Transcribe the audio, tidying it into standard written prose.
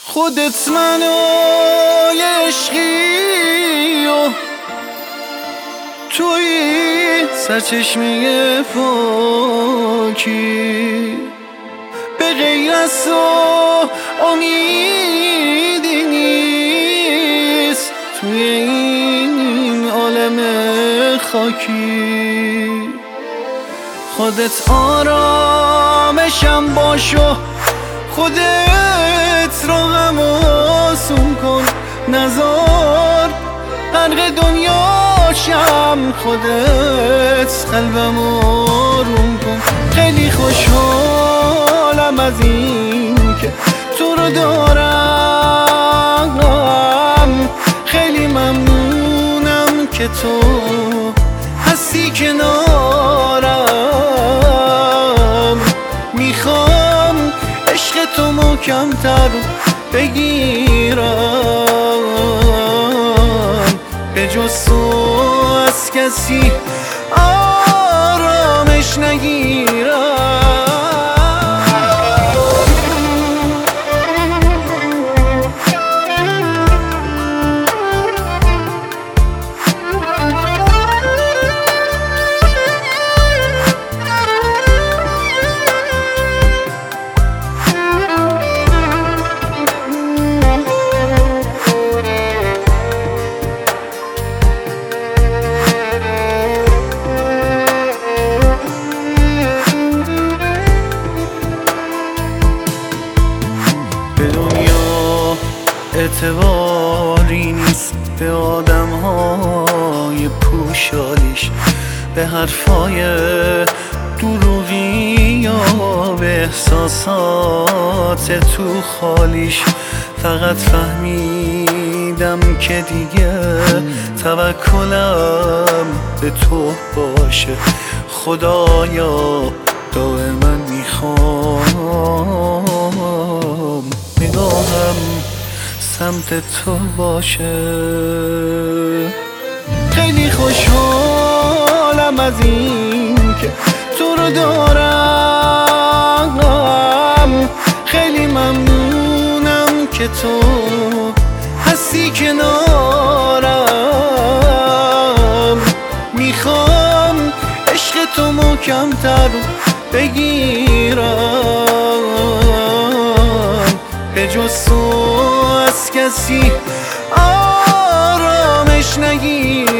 خودت منو یه عشقی و توی سرچشمه پاکی، به غیر از تو امیدی نیست توی این عالم خاکی. خودت آرامشم باش و خودت رو غم آسون کن، نزار غرق دنیاشم، خودت قلبم آروم کن. خیلی خوشحالم از این که تو رو دارم، خیلی ممنونم که تو هستی کنارم. میخوام عشق تو محکم‌تر بگیرم، به جز تو از کسی آرامش نگیرم. به دنیا اعتباری نیست، به آدم های پوشالیش، به حرفای دروغی یا به احساسات تو خالیش. فقط فهمیدم که دیگه توکلم به تو باشه. خدایا دائما میخوام نگاهم سمت تو باشه. خیلی خوشحالم از این که تو رو دارم، خیلی ممنونم که تو هستی کنارم. میخوام عشق تو محکم‌تر بگیرم، به جز تو از کسی آرامش نگیرم.